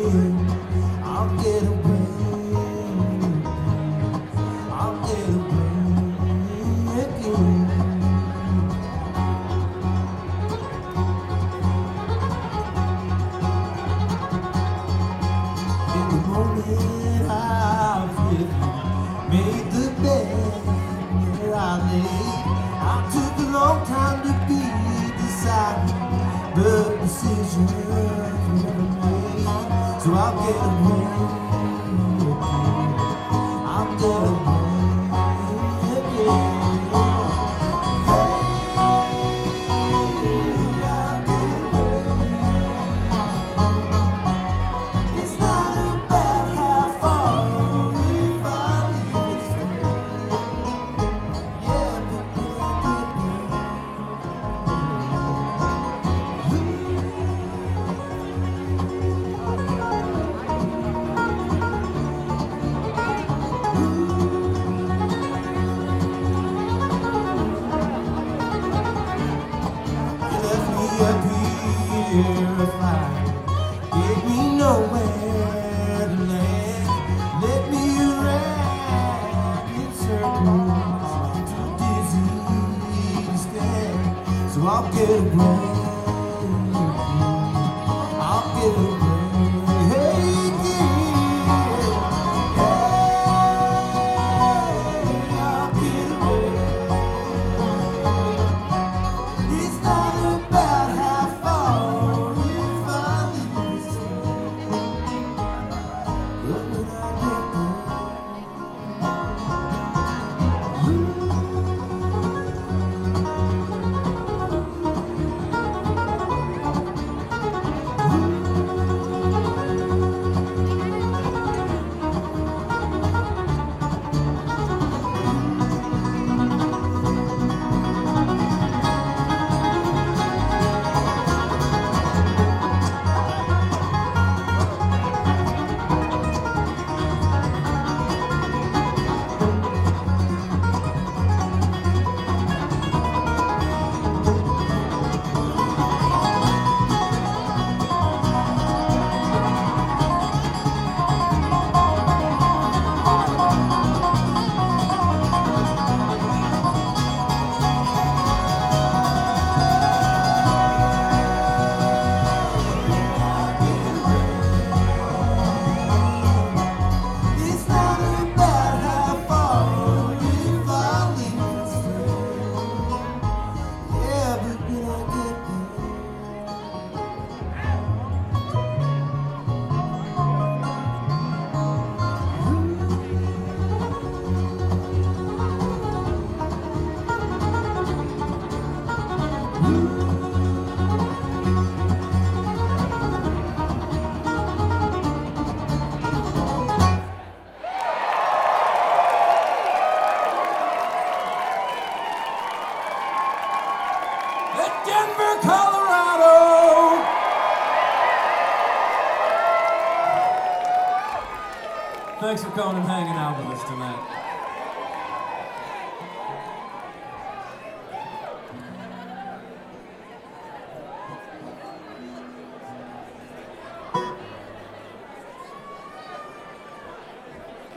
I'll get away. I'll get away again. In the moment I've made the bed where I lay. I took a long time to be decided, but decisions were never made. So I'll get away. I'll get away again. Purified, gave me nowhere to land. Let me ride in circles, too dizzy to stand. So I'll get away. I'll get away. Hey, I'll get away. It's not about how far. Denver, Colorado. Thanks for coming and hanging out with us tonight.